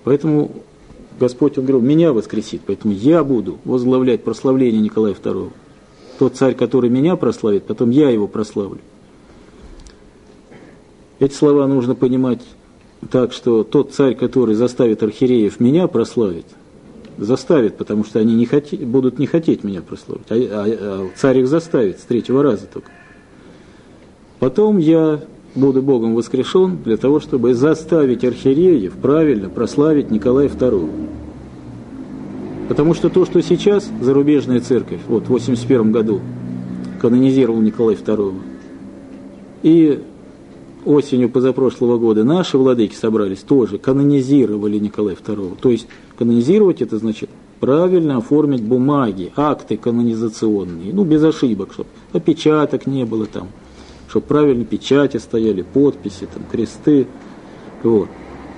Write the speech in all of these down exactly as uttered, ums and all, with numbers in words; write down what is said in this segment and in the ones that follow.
Поэтому Господь, Он говорил, меня воскресит, поэтому я буду возглавлять прославление Николая второго. Тот царь, который меня прославит, потом я его прославлю. Эти слова нужно понимать так, что тот царь, который заставит архиереев меня прославить, заставит, потому что они не хоти, будут не хотеть меня прославить, а, а, а царь их заставит с третьего раза только. Потом я буду Богом воскрешен для того, чтобы заставить архиереев правильно прославить Николая второго. Потому что то, что сейчас зарубежная церковь, вот в восемьдесят первом году канонизировал Николая второго, и осенью позапрошлого года наши владыки собрались, тоже канонизировали Николая второго. То есть канонизировать это значит правильно оформить бумаги, акты канонизационные, ну без ошибок, чтобы опечаток не было там, чтобы правильно печати стояли, подписи, там, кресты. Вот.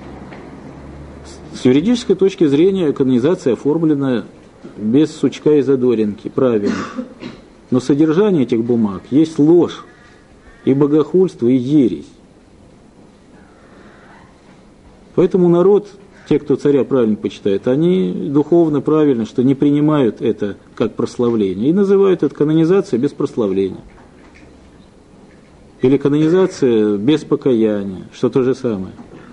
С юридической точки зрения канонизация оформлена без сучка и задоринки, правильно. Но содержание этих бумаг есть ложь, и богохульство, и ересь. Поэтому народ, те, кто царя правильно почитает, они духовно правильно, что не принимают это как прославление, и называют это канонизацией без прославления. Или канонизация без покаяния, что то же самое.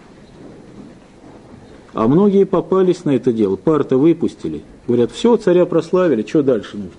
А многие попались на это дело, пар-то выпустили. Говорят, все, царя прославили, что дальше нужно?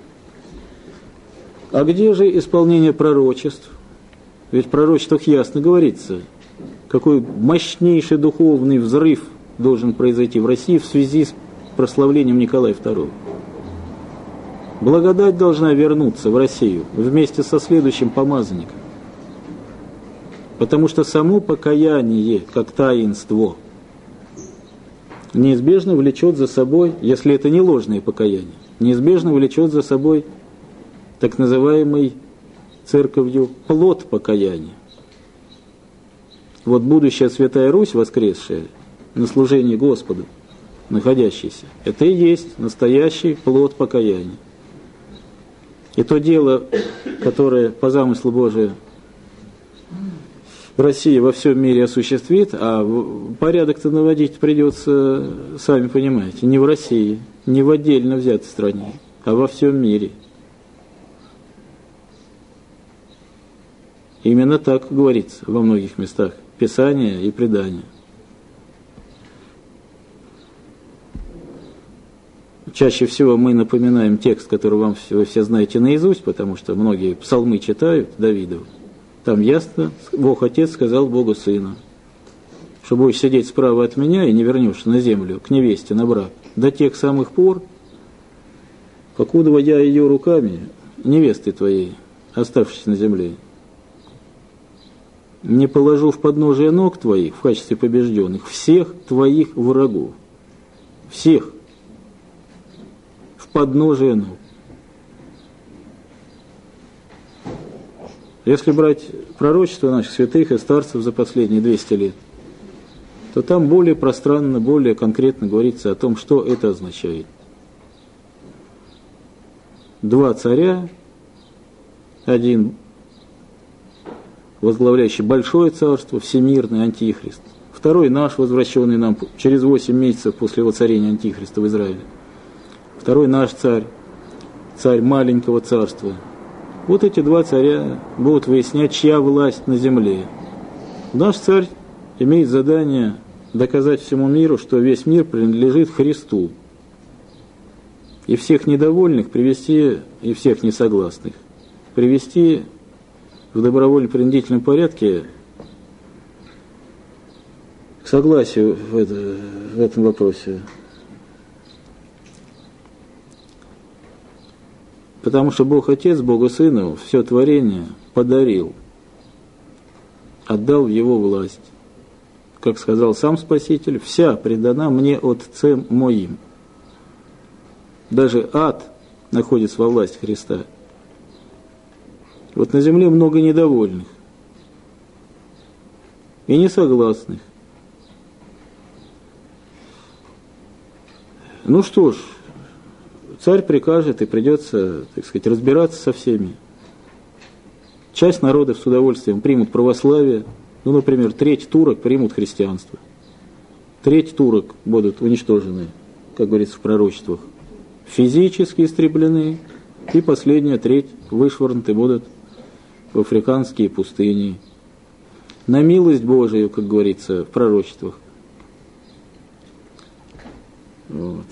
А где же исполнение пророчеств? Ведь в пророчествах ясно говорится, какой мощнейший духовный взрыв должен произойти в России в связи с прославлением Николая второго. Благодать должна вернуться в Россию вместе со следующим помазанником. Потому что само покаяние, как таинство, неизбежно влечет за собой, если это не ложное покаяние, неизбежно влечет за собой так называемый церковью плод покаяния. Вот будущая Святая Русь, воскресшая на служении Господу, находящаяся, это и есть настоящий плод покаяния. И то дело, которое по замыслу Божию Россия во всем мире осуществит, а порядок-то наводить придется, сами понимаете, не в России, не в отдельно взятой стране, а во всем мире. Именно так говорится во многих местах Писания и предания. Чаще всего мы напоминаем текст, который вам вы все знаете наизусть, потому что многие псалмы читают, Давидову. Там ясно, Бог Отец сказал Богу Сыну, что будешь сидеть справа от меня и не вернешься на землю к невесте на брак до тех самых пор, покуда я ее руками, невесты твоей, оставшейся на земле, не положу в подножие ног твоих в качестве побежденных всех твоих врагов. Всех. В подножие ног. Если брать пророчество наших святых и старцев за последние двести лет, то там более пространно, более конкретно говорится о том, что это означает. Два царя, один возглавляющий большое царство, всемирный антихрист, второй наш, возвращенный нам через восемь месяцев после воцарения антихриста в Израиле, второй наш царь, царь маленького царства. Вот эти два царя будут выяснять, чья власть на земле. Наш царь имеет задание доказать всему миру, что весь мир принадлежит Христу, и всех недовольных привести, и всех несогласных привести в добровольно-принудительном порядке к согласию в, это, в этом вопросе. Потому что Бог Отец, Богу Сыну все творение подарил, отдал в Его власть. Как сказал сам Спаситель, вся предана мне Отцем моим. Даже ад находится во власти Христа. Вот на земле много недовольных и несогласных. Ну что ж, царь прикажет, и придется, так сказать, разбираться со всеми. Часть народов с удовольствием примут православие, ну, например, треть турок примут христианство. треть турок будут уничтожены, как говорится в пророчествах, физически истреблены, и последняя треть вышвырнуты будут в африканские пустыни. На милость Божию, как говорится в пророчествах. Вот.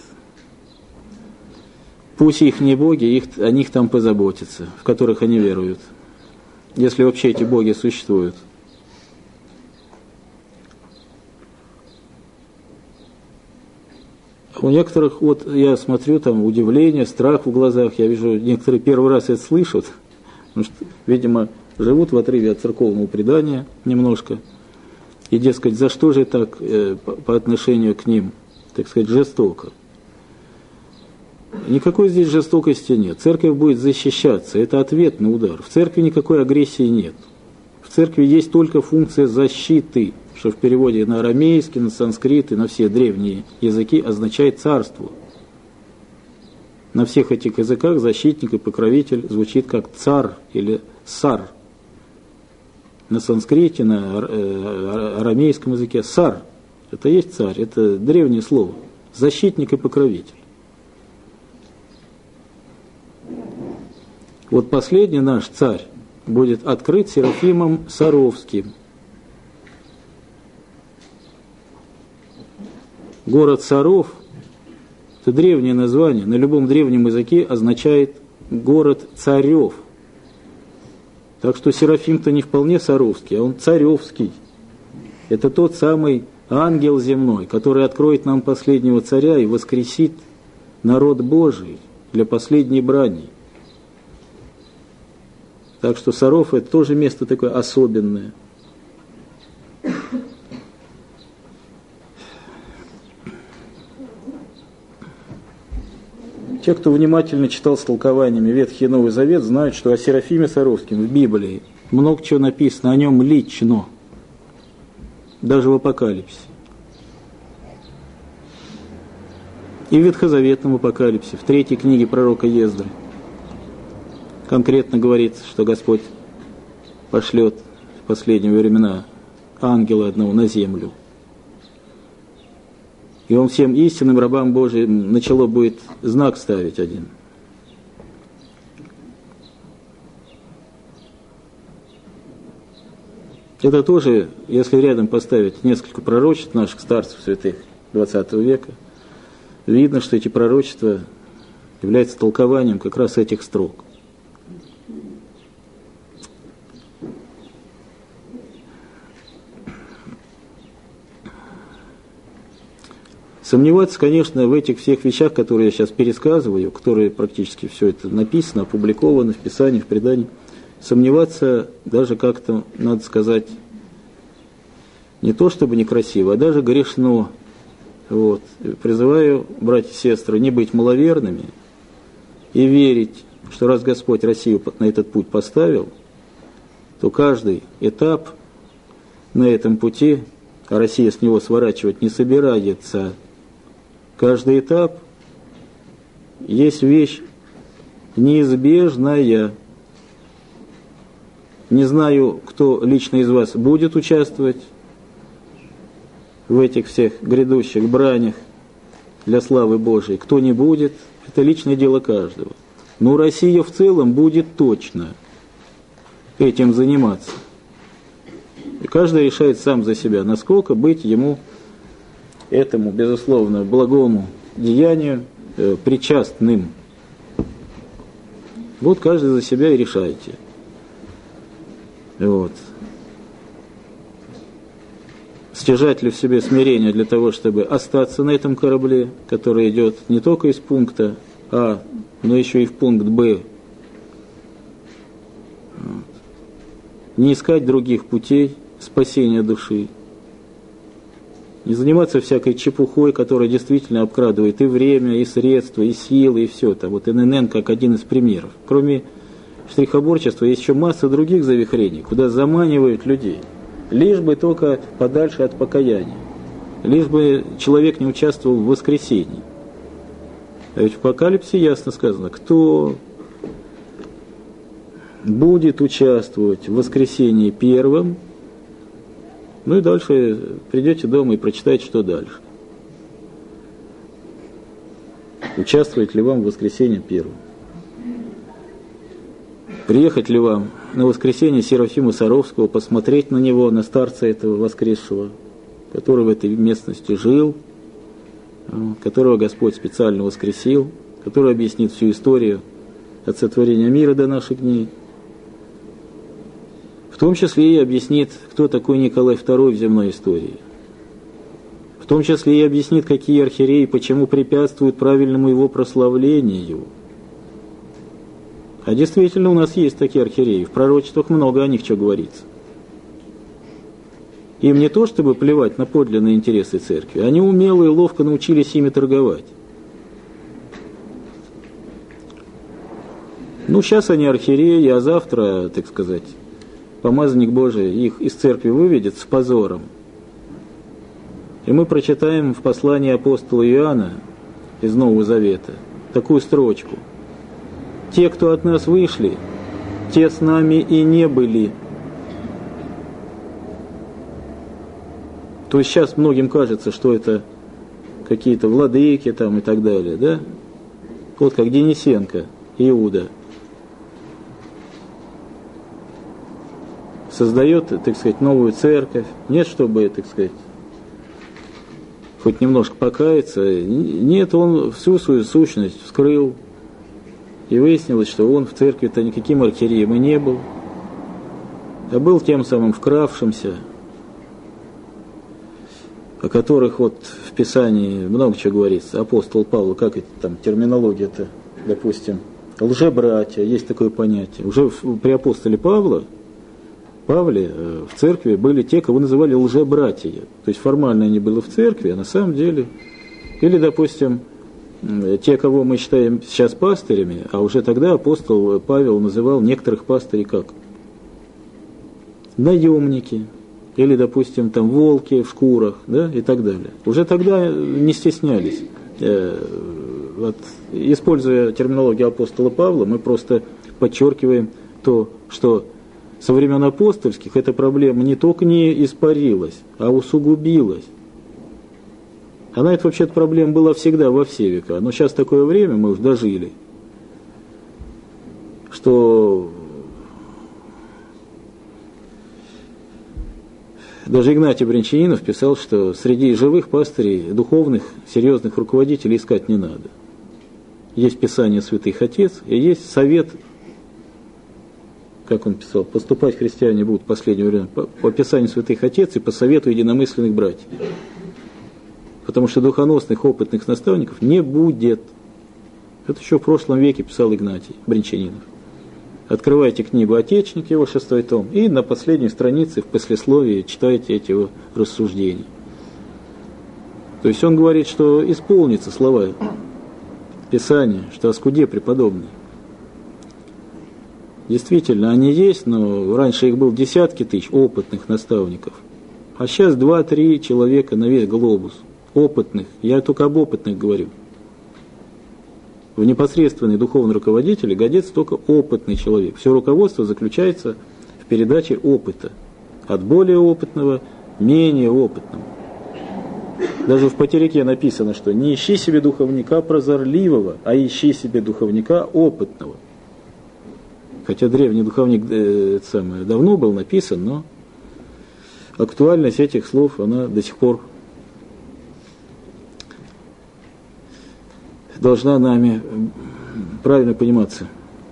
Пусть их не боги, их, о них там позаботятся, в которых они веруют, если вообще эти боги существуют. У некоторых, вот я смотрю, там удивление, страх в глазах, я вижу, некоторые первый раз это слышат, потому что, видимо, живут в отрыве от церковного предания немножко, и, дескать, за что же так э, по, по отношению к ним, так сказать, жестоко. Никакой здесь жестокости нет. Церковь будет защищаться, это ответ на удар. В церкви никакой агрессии нет. В церкви есть только функция защиты, что в переводе на арамейский, на санскрит и на все древние языки означает царство. На всех этих языках защитник и покровитель звучит как царь или сар. На санскрите, на арамейском языке сар. Это есть царь, это древнее слово. Защитник и покровитель. Вот последний наш царь будет открыт Серафимом Саровским. Город Саров – это древнее название, на любом древнем языке означает город царев. Так что Серафим-то не вполне Саровский, а он царевский. Это тот самый ангел земной, который откроет нам последнего царя и воскресит народ Божий для последней брани. Так что Саров – это тоже место такое особенное. Те, кто внимательно читал с толкованиями Ветхий и Новый Завет, знают, что о Серафиме Саровском в Библии много чего написано о нем лично, даже в Апокалипсисе. И в Ветхозаветном Апокалипсисе, в третьей книге пророка Ездры, конкретно говорится, что Господь пошлет в последние времена ангела одного на землю. И он всем истинным рабам Божиим начало будет знак ставить один. Это тоже, если рядом поставить несколько пророчеств наших старцев святых двадцатого века, видно, что эти пророчества являются толкованием как раз этих строк. Сомневаться, конечно, в этих всех вещах, которые я сейчас пересказываю, которые практически все это написано, опубликовано в Писании, в предании, сомневаться даже как-то, надо сказать, не то чтобы некрасиво, а даже грешно. Вот. Призываю, братья и сестры, не быть маловерными и верить, что раз Господь Россию на этот путь поставил, то каждый этап на этом пути, а Россия с него сворачивать не собирается, каждый этап есть вещь неизбежная. Не знаю, кто лично из вас будет участвовать в этих всех грядущих бранях для славы Божией. Кто не будет, это личное дело каждого. Но Россия в целом будет точно этим заниматься. И каждый решает сам за себя, насколько быть ему этому, безусловно, благому деянию э, причастным. Вот каждый за себя и решайте. Вот. Стяжать ли в себе смирение для того, чтобы остаться на этом корабле, который идет не только из пункта А, но еще и в пункт Б. Вот. Не искать других путей спасения души. Не заниматься всякой чепухой, которая действительно обкрадывает и время, и средства, и силы, и все это. Вот эн эн эн как один из примеров. Кроме штрихоборчества есть еще масса других завихрений, куда заманивают людей. Лишь бы только подальше от покаяния. Лишь бы человек не участвовал в воскресении. А ведь в Апокалипсисе ясно сказано, кто будет участвовать в воскресении первым, Ну и дальше придете дома и прочитаете, что дальше. Участвовать ли вам в воскресенье первом? Приехать ли вам на воскресенье Серафима Саровского, посмотреть на него, на старца этого воскресшего, который в этой местности жил, которого Господь специально воскресил, который объяснит всю историю от сотворения мира до наших дней. В том числе и объяснит, кто такой Николай второй в земной истории. В том числе и объяснит, какие архиереи, почему препятствуют правильному его прославлению. А действительно у нас есть такие архиереи, в пророчествах много о них что говорится. Им не то, чтобы плевать на подлинные интересы церкви, они умело и ловко научились ими торговать. Ну, сейчас они архиереи, а завтра, так сказать, помазанник Божий их из церкви выведет с позором. И мы прочитаем в послании апостола Иоанна из Нового Завета такую строчку. «Те, кто от нас вышли, те с нами и не были». То есть сейчас многим кажется, что это какие-то владыки там и так далее, да? Вот как Денисенко, Иуда. Создает, так сказать, новую церковь. Нет, чтобы, так сказать, хоть немножко покаяться. Нет, он всю свою сущность вскрыл. И выяснилось, что он в церкви-то никаким архиереем и не был. А был тем самым вкравшимся, о которых вот в Писании много чего говорится. Апостол Павел, как это там, терминология-то, допустим, лжебратья, есть такое понятие. Уже при апостоле Павла, Павле в церкви были те, кого называли лжебратья. То есть формально они были в церкви, а на самом деле, или, допустим, те, кого мы считаем сейчас пастырями, а уже тогда апостол Павел называл некоторых пастырей как? Наемники. Или, допустим, там волки в шкурах, да, и так далее. Уже тогда не стеснялись. Э, вот, используя терминологию апостола Павла, мы просто подчеркиваем то, что со времен апостольских эта проблема не только не испарилась, а усугубилась. Она, это вообще-то проблема была всегда, во все века. Но сейчас такое время мы уже дожили, что даже Игнатий Брянчанинов писал, что среди живых пастырей, духовных, серьезных руководителей искать не надо. Есть Писание святых отец, и есть совет, как он писал, поступать христиане будут в последнее время по, по Писанию святых отец и по совету единомысленных братьев. Потому что духоносных, опытных наставников не будет. Это еще в прошлом веке писал Игнатий Брянчанинов. Открывайте книгу «Отечник», его шестой том, и на последней странице в послесловии читайте эти его рассуждения. То есть он говорит, что исполнится слова Писания, что о скуде преподобный. Действительно, они есть, но раньше их было десятки тысяч опытных наставников, а сейчас два-три человека на весь глобус. Опытных, я только об опытных говорю. В непосредственный духовный руководитель годится только опытный человек. Все руководство заключается в передаче опыта. От более опытного менее опытного. Даже в Патерике написано, что не ищи себе духовника прозорливого, а ищи себе духовника опытного. Хотя древний духовник э, это самое, давно был написан, но актуальность этих слов, она до сих пор должна нами правильно пониматься.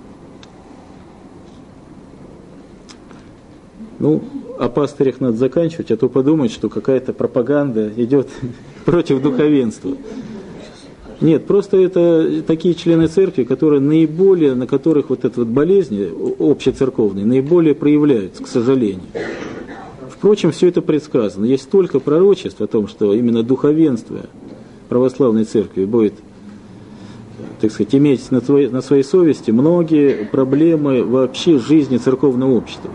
Ну, о пастырях надо заканчивать, а то подумать, что какая-то пропаганда идет против духовенства. Нет, просто это такие члены церкви, которые наиболее, на которых вот эта вот болезнь общецерковная, наиболее проявляются, к сожалению. Впрочем, все это предсказано. Есть столько пророчеств о том, что именно духовенство православной церкви будет, так сказать, иметь на своей, на своей совести многие проблемы вообще жизни церковного общества.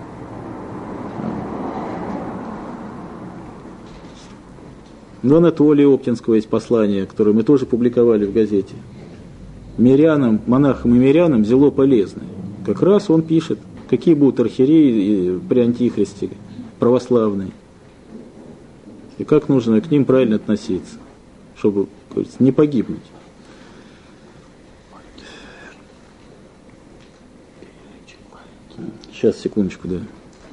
У Анатолия Оптинского есть послание, которое мы тоже публиковали в газете. Мирянам, монахам и мирянам зело полезное. Как раз он пишет, какие будут архиереи при антихристе православные. и как нужно к ним правильно относиться, чтобы, как говорится, не погибнуть. Сейчас, секундочку, да.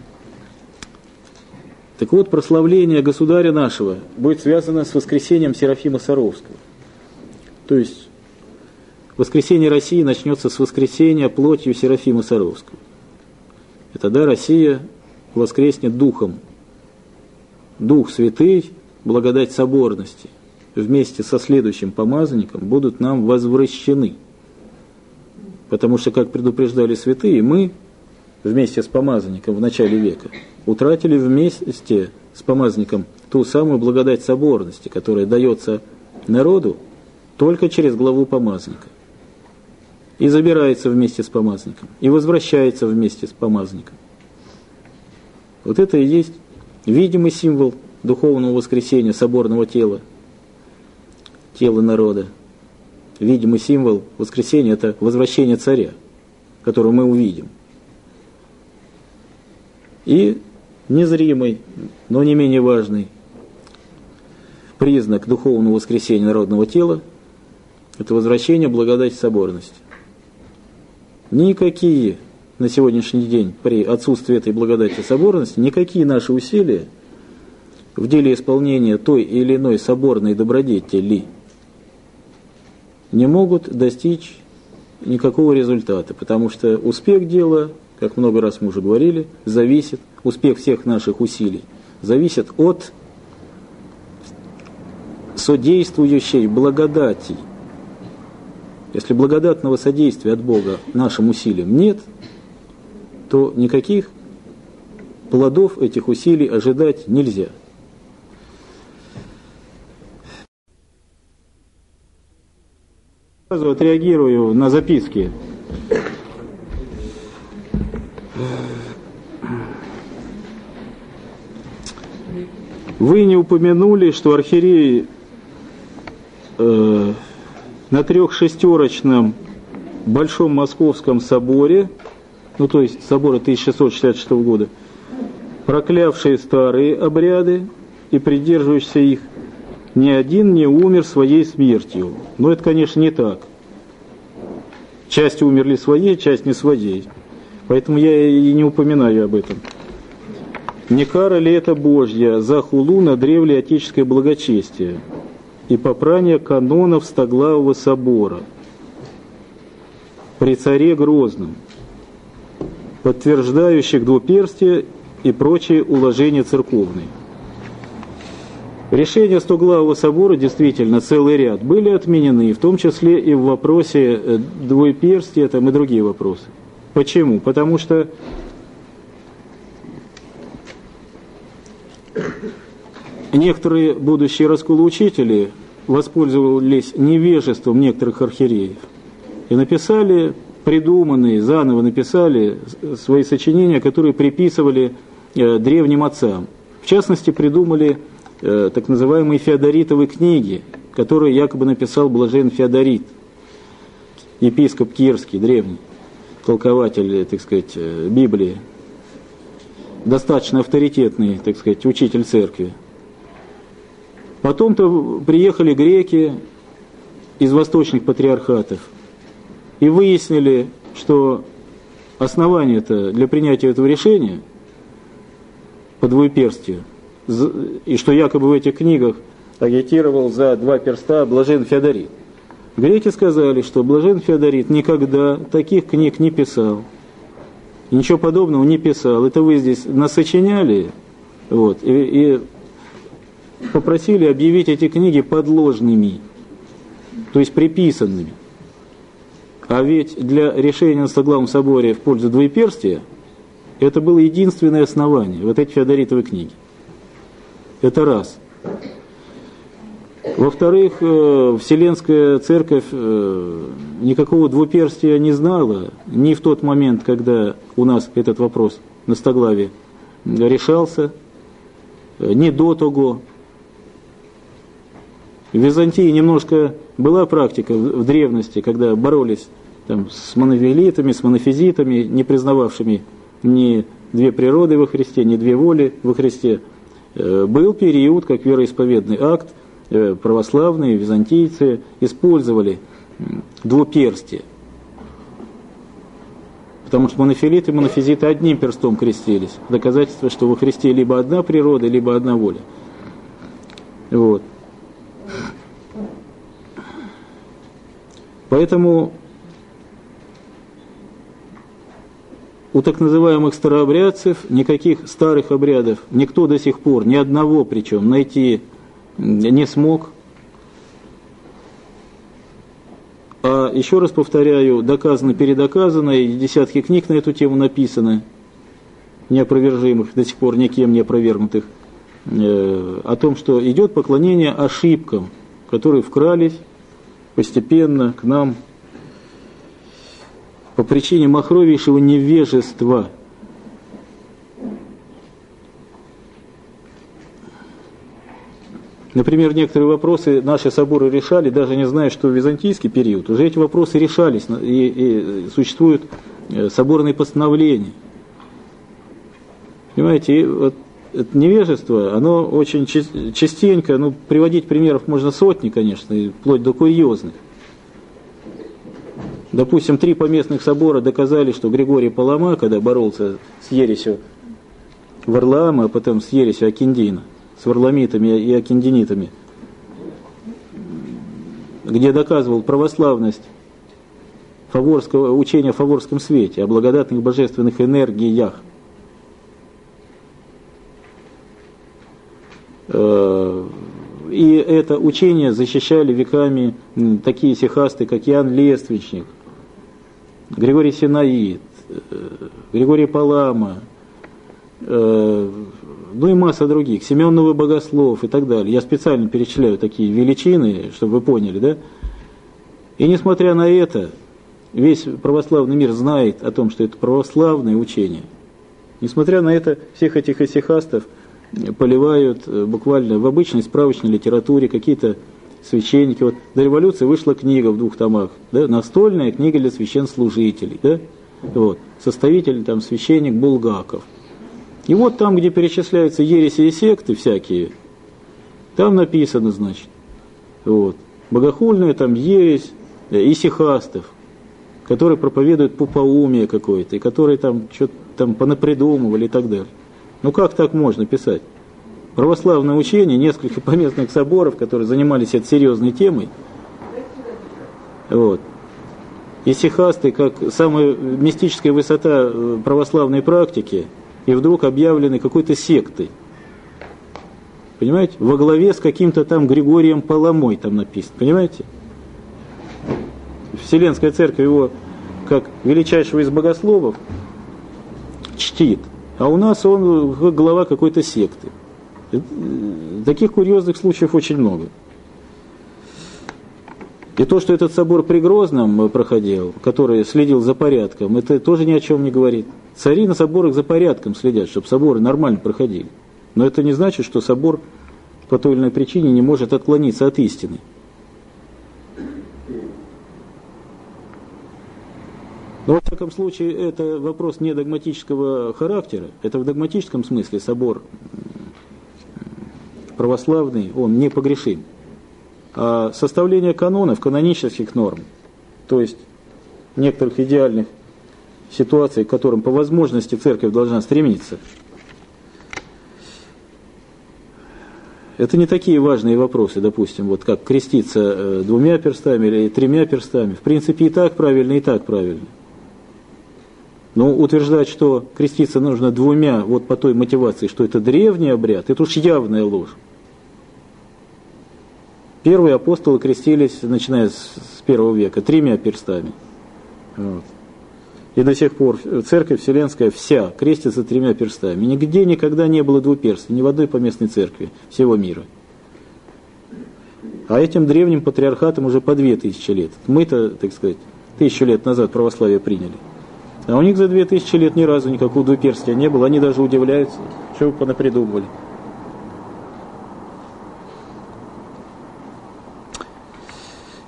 Так вот, прославление государя нашего будет связано с воскресением Серафима Саровского. То есть, воскресение России начнется с воскресения плотью Серафима Саровского. И тогда Россия воскреснет духом. Дух Святый, благодать соборности, вместе со следующим помазанником будут нам возвращены. Потому что, как предупреждали святые, мы вместе с помазанником в начале века утратили вместе с помазанником ту самую благодать соборности, которая дается народу только через главу помазанника. И забирается вместе с помазанником, и возвращается вместе с помазанником. Вот это и есть видимый символ духовного воскресения соборного тела, тела народа. Видимый символ воскресения – это возвращение царя, которого мы увидим. И незримый, но не менее важный признак духовного воскресения народного тела – это возвращение благодати соборности. Никакие на сегодняшний день при отсутствии этой благодати соборности, никакие наши усилия в деле исполнения той или иной соборной добродетели не могут достичь никакого результата, потому что успех дела, как много раз мы уже говорили, зависит, успех всех наших усилий зависит от содействующей благодати. Если благодатного содействия от Бога нашим усилиям нет, то никаких плодов этих усилий ожидать нельзя. Сразу отреагирую на записки. Вы не упомянули, что архиерей э, на трехшестерочном Большом Московском соборе, ну то есть собора тысяча шестьсот шестьдесят шестого года, проклявшие старые обряды и придерживающиеся их, ни один не умер своей смертью. Но это, конечно, не так. Часть умерли своей, часть не своей. Поэтому я и не упоминаю об этом. Не кара ли это Божья за хулу на древле отеческое благочестие и попрание канонов Стоглавого собора при царе Грозном, подтверждающих двуперстие и прочие уложения церковные? Решения Стоглавого собора, действительно, целый ряд, были отменены, в том числе и в вопросе двуперстия там, и другие вопросы. Почему? Потому что некоторые будущие расколоучители воспользовались невежеством некоторых архиереев и написали, придуманные, заново написали свои сочинения, которые приписывали э, древним отцам. В частности, придумали э, так называемые Феодоритовы книги, которые якобы написал блажен Феодорит, епископ Кирский, древний толкователь, так сказать, Библии, достаточно авторитетный, так сказать, учитель церкви. Потом-то приехали греки из восточных патриархатов и выяснили, что основание-то для принятия этого решения по двуперстию, и что якобы в этих книгах агитировал за два перста блажен Феодорит. Греки сказали, что блажен Феодорит никогда таких книг не писал. Ничего подобного не писал. Это вы здесь насочиняли, вот, и, и попросили объявить эти книги подложными, то есть приписанными. А ведь для решения на Стоглавом соборе в пользу двуперстия это было единственное основание, вот эти Феодоритовы книги. Это раз. Во-вторых, Вселенская Церковь никакого двуперстия не знала ни в тот момент, когда у нас этот вопрос на Стоглаве решался, ни до того. В Византии немножко была практика в древности, когда боролись там, с монофилитами, с монофизитами, не признававшими ни две природы во Христе, ни две воли во Христе. Был период, как вероисповедный акт, православные, византийцы использовали двуперстие. Потому что монофилиты и монофизиты одним перстом крестились. Доказательство, что во Христе либо одна природа, либо одна воля. Вот. Поэтому у так называемых старообрядцев никаких старых обрядов никто до сих пор, ни одного причем, найти не смог. А еще раз повторяю, доказано, передоказано, и десятки книг на эту тему написаны, неопровержимых, до сих пор никем не опровергнутых, э, о том, что идет поклонение ошибкам, которые вкрались постепенно к нам по причине махровейшего невежества. Например, некоторые вопросы наши соборы решали, даже не зная, что в византийский период уже эти вопросы решались, и, и существуют соборные постановления. Понимаете, и вот это невежество, оно очень частенько, ну, приводить примеров можно сотни, конечно, и вплоть до курьезных. Допустим, три поместных собора доказали, что Григорий Палама, когда боролся с ересью Варлаама, а потом с ересью Акиндина, с варламитами и акиндинитами, где доказывал православность фаворского, учения о фаворском свете, о благодатных божественных энергиях. И это учение защищали веками такие сихасты, как Иоанн Лествичник, Григорий Синаид, Григорий Палама, ну и масса других, Симеон Новый Богослов и так далее. Я специально перечисляю такие величины, чтобы вы поняли, да? И несмотря на это, весь православный мир знает о том, что это православное учение. Несмотря на это, всех этих исихастов поливают буквально в обычной справочной литературе, какие-то священники. Вот до революции вышла книга в двух томах, да? Настольная книга для священслужителей, да? Вот. Составитель там священник Булгаков. И вот там, где перечисляются ереси и секты всякие, там написано, значит, вот, богохульная там ересь исихастов, которые проповедуют пупоумие какое-то, и которые там что-то там понапридумывали и так далее. Ну как так можно писать? Православное учение, несколько поместных соборов, которые занимались этой серьезной темой, вот. Исихасты, как самая мистическая высота православной практики, и вдруг объявлены какой-то сектой. Понимаете? Во главе с каким-то там Григорием Паламой там написано. Понимаете? Вселенская церковь его как величайшего из богословов чтит. А у нас он глава какой-то секты. Таких курьезных случаев очень много. И то, что этот собор при Грозном проходил, который следил за порядком, это тоже ни о чем не говорит. Цари на соборах за порядком следят, чтобы соборы нормально проходили. Но это не значит, что собор по той или иной причине не может отклониться от истины. Но, во всяком случае, это вопрос не догматического характера. Это в догматическом смысле собор православный, он непогрешим. А составление канонов, канонических норм, то есть некоторых идеальных ситуаций, к которым по возможности церковь должна стремиться, это не такие важные вопросы, допустим, вот как креститься двумя перстами или тремя перстами. В принципе, и так правильно, и так правильно. Но утверждать, что креститься нужно двумя, вот по той мотивации, что это древний обряд, это уж явная ложь. Первые апостолы крестились, начиная с первого века, тремя перстами. Вот. И до сих пор церковь вселенская вся крестится тремя перстами. Нигде никогда не было двуперстия, ни в одной поместной церкви всего мира. А этим древним патриархатам уже по две тысячи лет. Мы-то, так сказать, тысячу лет назад православие приняли. А у них за две тысячи лет ни разу никакого двуперстия не было. Они даже удивляются, что вы понапридумывали.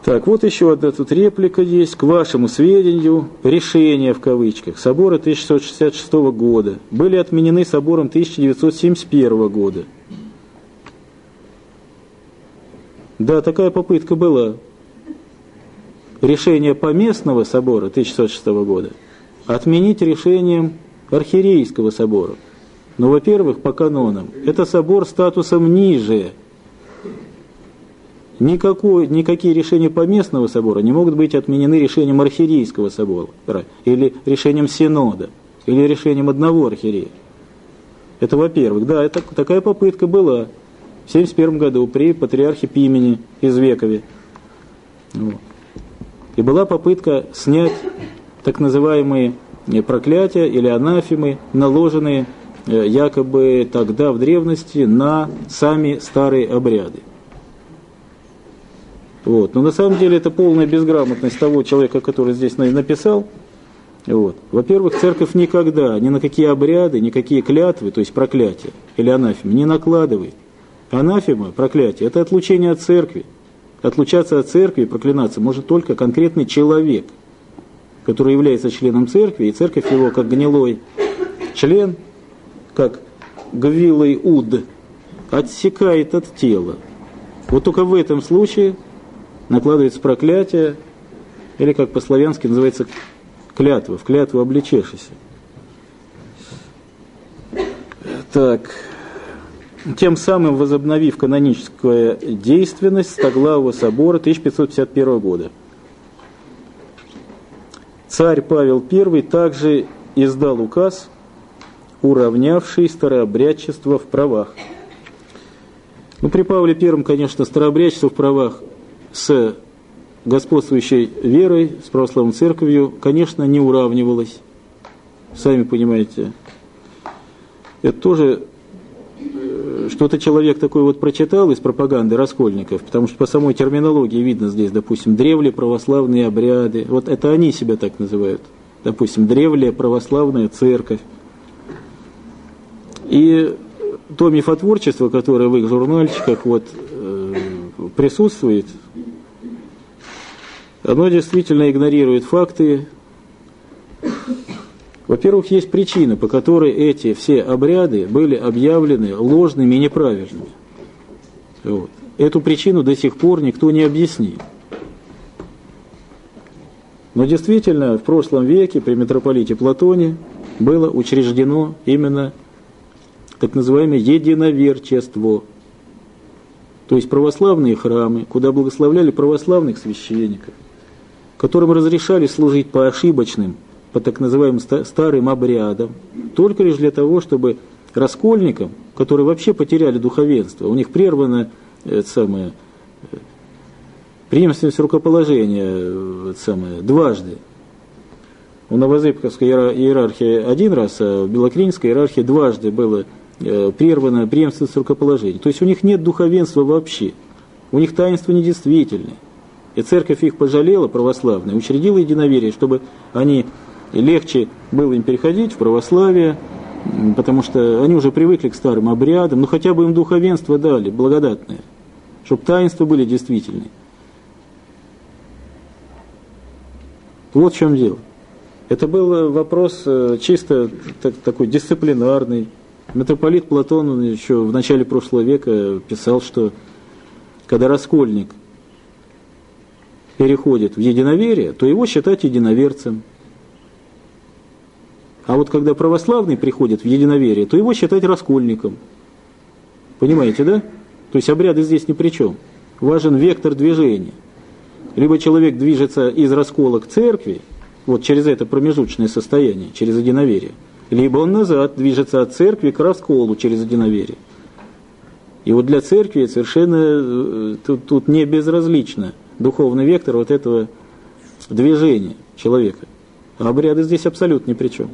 Так, вот еще одна тут реплика есть. К вашему сведению, решения в кавычках собора тысяча шестьсот шестьдесят шестого года были отменены собором тысяча девятьсот семьдесят первого года. Да, такая попытка была. Решение поместного собора тысяча шестьсот шестого года отменить решением архиерейского собора. Но, во-первых, по канонам, это собор статусом ниже. Никакой, никакие решения поместного собора не могут быть отменены решением архиерейского собора, или решением синода, или решением одного архиерея. Это во-первых. Да, это, такая попытка была в семьдесят первом году при патриархе Пимене из Векове. Вот. И была попытка снять так называемые проклятия или анафемы, наложенные якобы тогда в древности на сами старые обряды. Вот. Но на самом деле это полная безграмотность того человека, который здесь написал. Вот. Во-первых, церковь никогда ни на какие обряды, никакие клятвы, то есть проклятия или анафемы, не накладывает. Анафема, проклятие, это отлучение от церкви. Отлучаться от церкви и проклинаться может только конкретный человек, который является членом церкви, и церковь его, как гнилой член, как гвилый уд, отсекает от тела. Вот только в этом случае накладывается проклятие, или как по-славянски называется клятва, в клятву обличешься. Так, тем самым возобновив каноническую действенность Стоглавого собора тысяча пятьсот пятьдесят первого года. Царь Павел Первый также издал указ, уравнявший старообрядчество в правах. Ну, при Павле Первом, конечно, старообрядчество в правах с господствующей верой, с православной церковью, конечно, не уравнивалось. Сами понимаете. Это тоже что-то человек такой вот прочитал из пропаганды раскольников, потому что по самой терминологии видно здесь, допустим, древле православные обряды. Вот это они себя так называют. Допустим, древле православная церковь. И то мифотворчество, которое в их журнальчиках вот, э, присутствует, оно действительно игнорирует факты. Во-первых, есть причина, по которой эти все обряды были объявлены ложными и неправильными. Вот. Эту причину до сих пор никто не объяснил. Но действительно, в прошлом веке при митрополите Платоне было учреждено именно так называемое единоверчество. То есть православные храмы, куда благословляли православных священников, которым разрешали служить по ошибочным, по так называемым старым обрядам, только лишь для того, чтобы раскольникам, которые вообще потеряли духовенство, у них прервано это самое, преемственность рукоположения это самое, дважды. У новозыбковской иерархии один раз, а в белокринской иерархии дважды было прервано преемственность рукоположения. То есть у них нет духовенства вообще, у них таинства недействительны. И церковь их пожалела, православная, учредила единоверие, чтобы они легче было им переходить в православие, потому что они уже привыкли к старым обрядам, но хотя бы им духовенство дали, благодатное, чтобы таинства были действительны. Вот в чем дело. Это был вопрос чисто такой дисциплинарный. Митрополит Платон он еще в начале прошлого века писал, что когда раскольник переходит в единоверие, то его считать единоверцем. А вот когда православный приходит в единоверие, то его считать раскольником. Понимаете, да? То есть обряды здесь ни при чем. Важен вектор движения. Либо человек движется из раскола к церкви, вот через это промежуточное состояние, через единоверие, либо он назад движется от церкви к расколу через единоверие. И вот для церкви совершенно тут, тут не безразлично духовный вектор вот этого движения человека. А обряды здесь абсолютно ни при чем.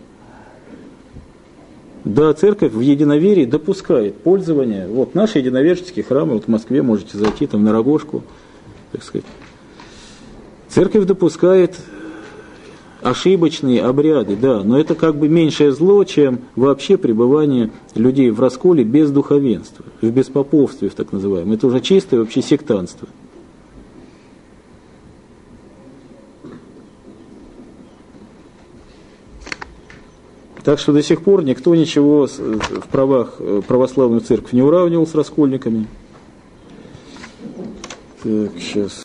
Да, церковь в единоверии допускает пользование. Вот наши единоверческие храмы, вот в Москве можете зайти там на Рогожку, так сказать. Церковь допускает ошибочные обряды, да, но это как бы меньшее зло, чем вообще пребывание людей в расколе без духовенства, в беспоповстве, в так называемом. Это уже чистое вообще сектантство. Так что до сих пор никто ничего в правах православную церковь не уравнивал с раскольниками. Так, сейчас.